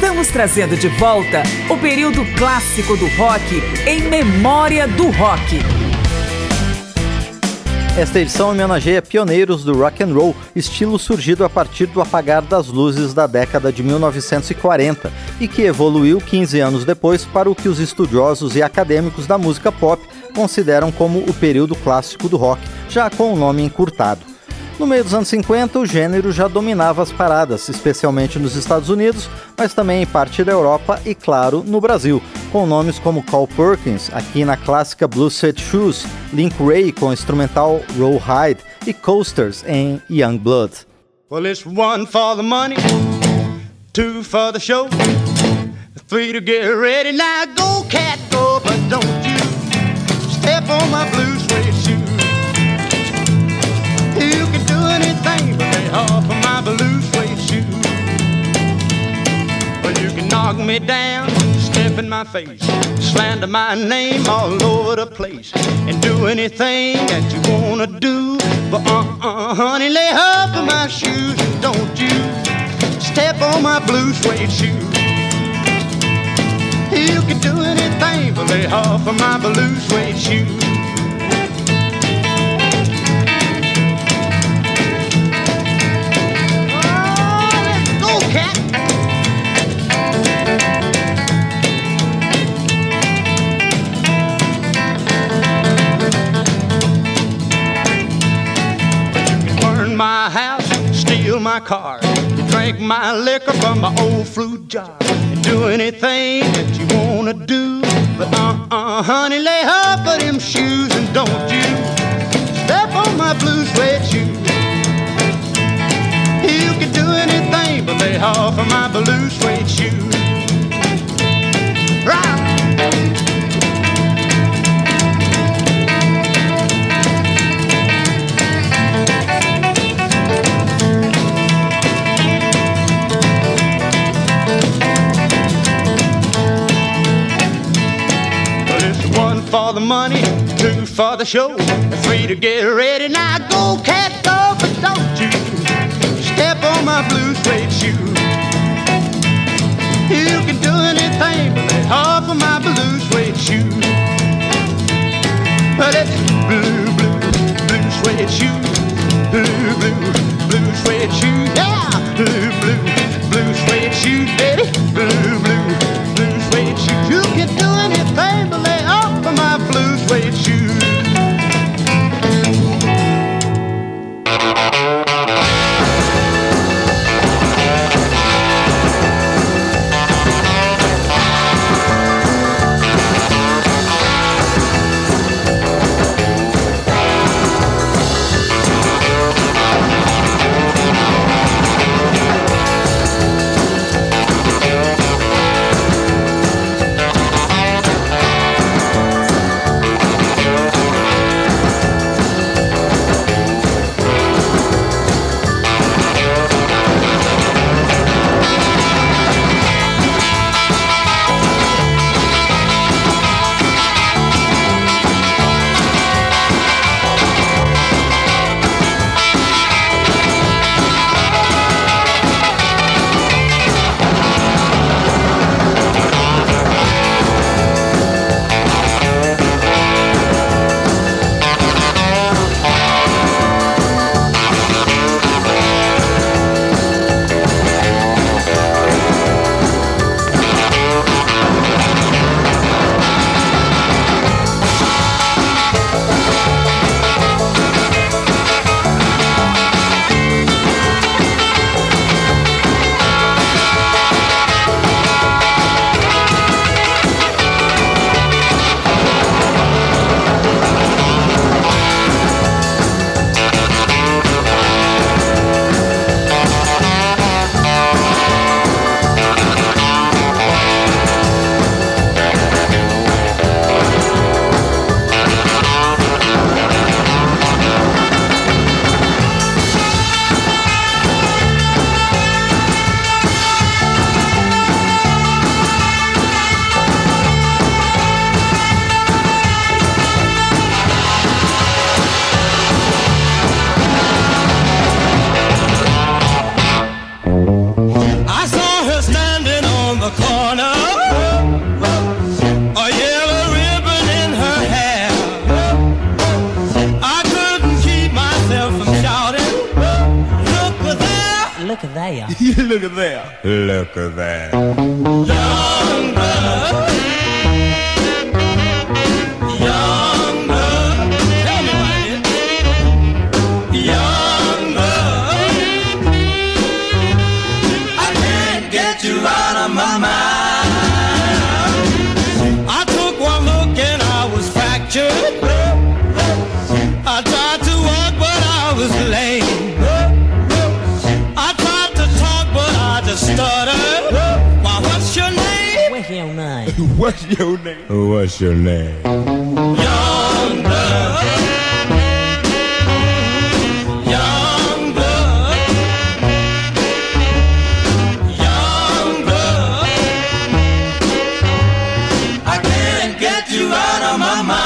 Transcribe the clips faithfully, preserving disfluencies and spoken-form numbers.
Estamos trazendo de volta o período clássico do rock em memória do rock. Esta edição homenageia pioneiros do rock and roll, estilo surgido a partir do apagar das luzes da década de mil novecentos e quarenta e que evoluiu quinze anos depois para o que os estudiosos e acadêmicos da música pop consideram como o período clássico do rock, já com o nome encurtado. No meio dos anos cinquenta, o gênero já dominava as paradas, especialmente nos Estados Unidos, mas também em parte da Europa e, claro, no Brasil, com nomes como Carl Perkins, aqui na clássica Blue Suede Shoes, Link Wray com o instrumental Rawhide e Coasters em Young Blood. Well, it's one for the money, two for the show, three to get ready. Now go, cat, go, but don't you step on my blue suede shoe. You can do anything but lay off of my blue suede shoe. Well, you can knock me down, step in my face, slander my name all over the place, and do anything that you wanna do. But uh-uh, honey, lay off of my shoes and don't you step on my blue suede shoe. You can do anything but lay off of my blue suede shoe. My house, steal my car, you drink my liquor from my old fruit jar, you do anything that you wanna do. But uh-uh, honey, lay off of them shoes and don't you step on my blue suede shoe. You can do anything but lay off of my blue suede shoe. Right. For the money, two for the show, three to get ready. Now go, cat, go, but don't you step on my blue suede shoe. You can do anything but lay off of my blue suede shoe. But it's blue, blue, blue suede shoe, blue, blue, blue suede shoe, yeah, blue, blue, blue suede shoe, baby, blue, blue, blue suede shoe. You can do anything but lay off of my blue suede shoe. look at there. Look at there. Look at there. Young blood. Young blood. Tell me about it. Young blood. I can't get you out of my mind. I took one look and I was fractured. I tried to walk but I was lame. I tried to talk but I just stuttered. Why, what's your name? What's your name? What's your name? What's your name? Young blood. Young blood. Young blood. I can't get you out of my mind.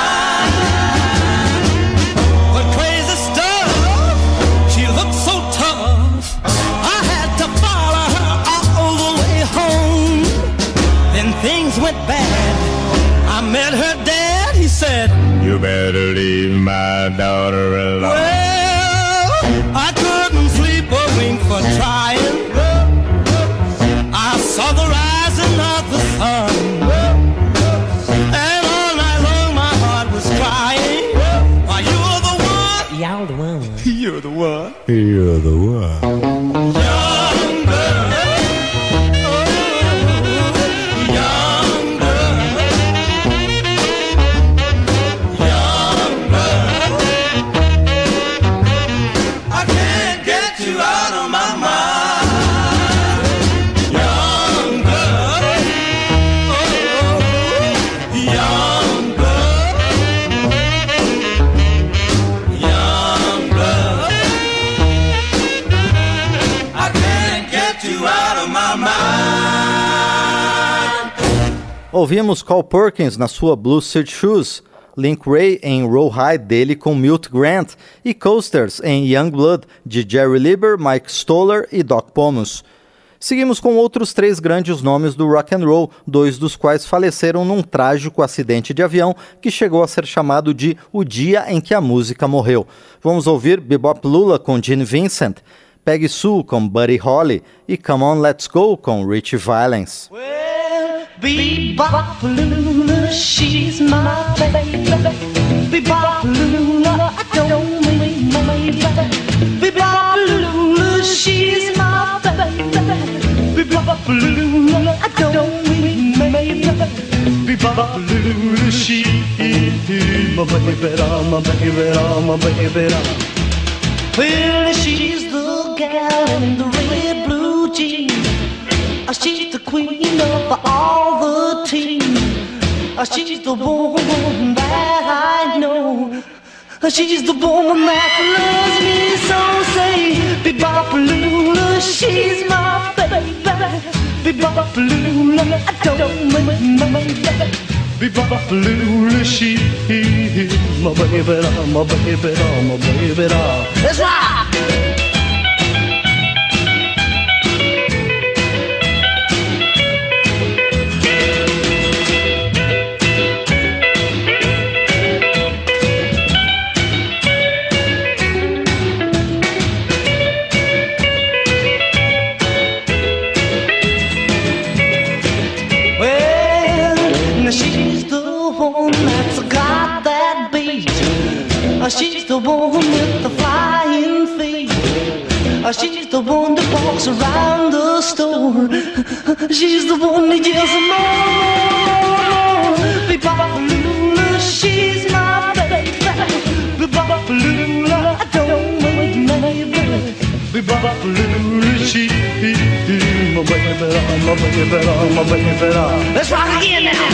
Things went bad. I met her dad. He said, you better leave my daughter alone. Well, I couldn't sleep a wink for trying. I saw the rising of the sun, and all night long my heart was crying. Why, you're the one. You're the one. You're the one. You're the one. Young girl. Ouvimos Carl Perkins na sua Blue Suede Shoes, Link Wray em Rawhide dele com Milt Grant e Coasters em Young Blood de Jerry Lieber, Mike Stoller e Doc Pomus. Seguimos com outros três grandes nomes do rock and roll, dois dos quais faleceram num trágico acidente de avião que chegou a ser chamado de O Dia em que a Música Morreu. Vamos ouvir Bebop Lula com Gene Vincent, Peggy Sue com Buddy Holly e Come On Let's Go com Richie Valens. Bebop Lula, she's my baby. Bebop Lula, I don't mean my baby. Bebop Lula, she's my baby. Bebop Lula, I don't mean my baby. Bebop Lula, she's my baby, my baby, my baby. Well, she's the gal in the red blue jeans. She's the queen of all the team. She's the woman that I know. She's the woman that loves me so. Say, Bebop Lula, she's my baby. Bebop Lula, I don't mean my baby. Bebop Lula, she's my baby, my baby, my baby. Let's rock! She's the one with the flying feet. She's the one that walks around the store. She's the one that yells more, more, more. Bebop Lula, she's my baby. Bebop Lula, I don't mean my baby. Bebop Lula, she's my baby, my baby, my baby. Let's rock again now.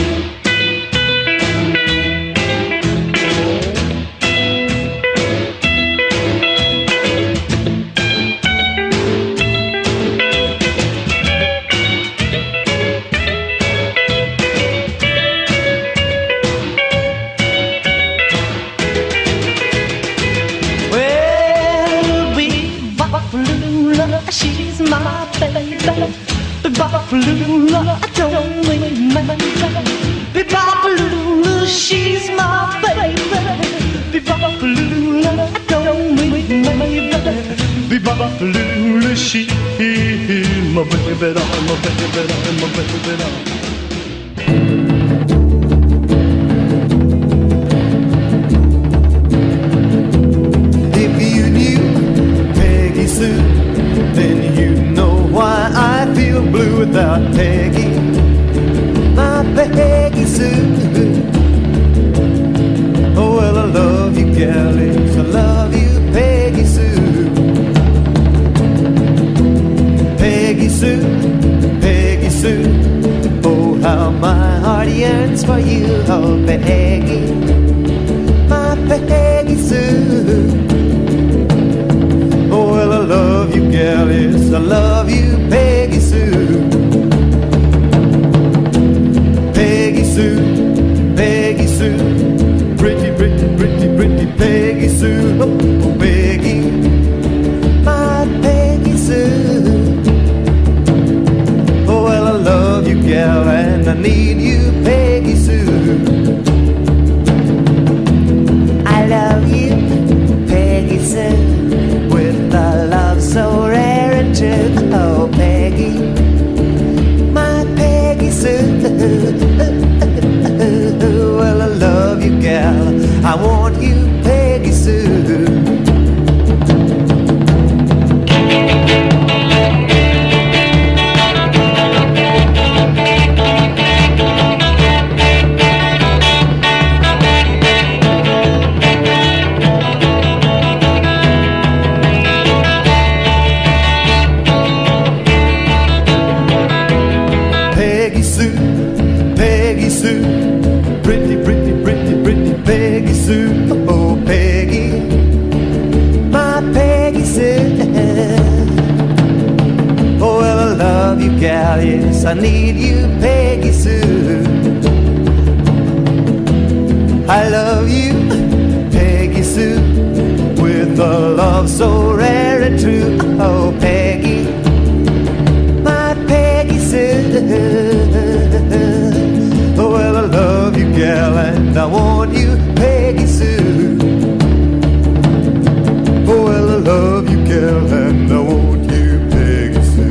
She's my baby. Bebop Lula, I don't mean my baby. Bebop Lula, she's my baby. Bebop-a-lula, don't make my baby. Bebop-a-lula, she's my baby doll, my baby doll, my baby doll. Then you know why I feel blue without Peggy, my Peggy Sue. Oh, well, I love you, galleys, I love you, Peggy Sue. Peggy Sue, Peggy Sue. Oh, how my heart yearns for you, oh, Peggy, my Peggy Sue. Oh, well, I love you, gal, yes, I love you, Peggy Sue. Peggy Sue, Peggy Sue. Pretty, pretty, pretty, pretty Peggy Sue. Oh, Peggy, my Peggy Sue. Oh, well, I love you, gal, and I need you, Peggy Sue. I love you, Peggy Sue. The love so rare and true, oh Peggy, my Peggy Sue. Well, I love you, gal, I want you, Peggy Sue. Pretty, pretty, pretty, pretty Peggy Sue. Oh, Peggy, my Peggy Sue. Oh, well, I love you, gal, yes, I need you, Peggy Sue. I love you, Peggy Sue, with a love so rare and true. Oh, Peggy, my Peggy Sue. Oh, well, I love you, gal, and I want you, Peggy Sue. Oh, well, I love you, gal, and I want you, Peggy Sue.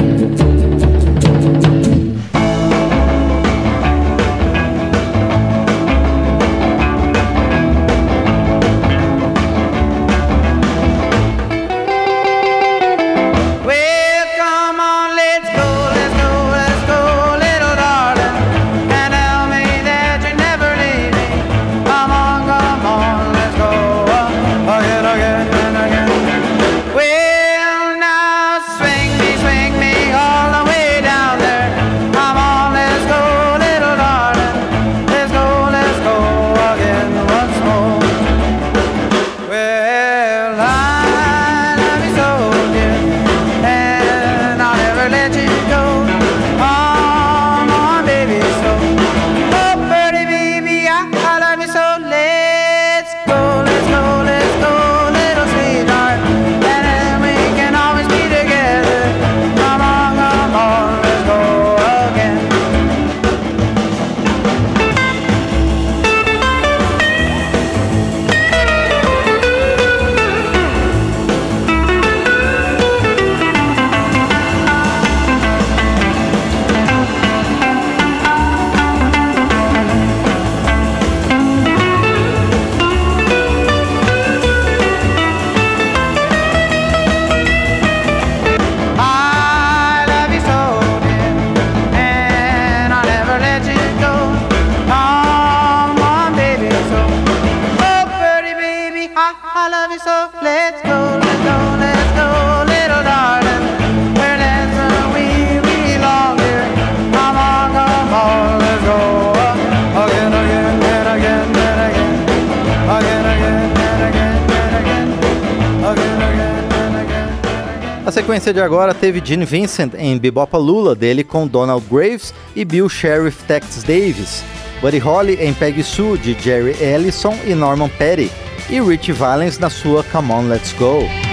Well, come on, let's go, let's go, let's go, little darling. Tell me that you never leave me. Come on, come on, let's go again, again, and again. Well, now swing me, swing me all the way down there. Come on, let's go, little darling. Let's go, let's go again once more. Well, I love you so, dear, and I'll never let you go. Come on, baby, so. Oh, pretty baby, I, I love you so. Let's go, let's go, let's go, little sweetheart, and then we can always be together. Come on, come on, let's go again. I love you so, dear, and I'll never let you go. Come on, baby, so. Oh, pretty baby, I, I love you so. Let's go, let's go, let's go, little darling. Where let's uh, we belong, dear. Come on, come on, let's go again, again, and again, and again, again, again, and again, and again, again, again, and again. A sequência de agora teve Gene Vincent em Bebop-a-Lula, dele com Donald Graves e Bill Sheriff Tex Davis, Buddy Holly em Peggy Sue, de Jerry Ellison e Norman Petty, e Ritchie Valens na sua Come On Let's Go.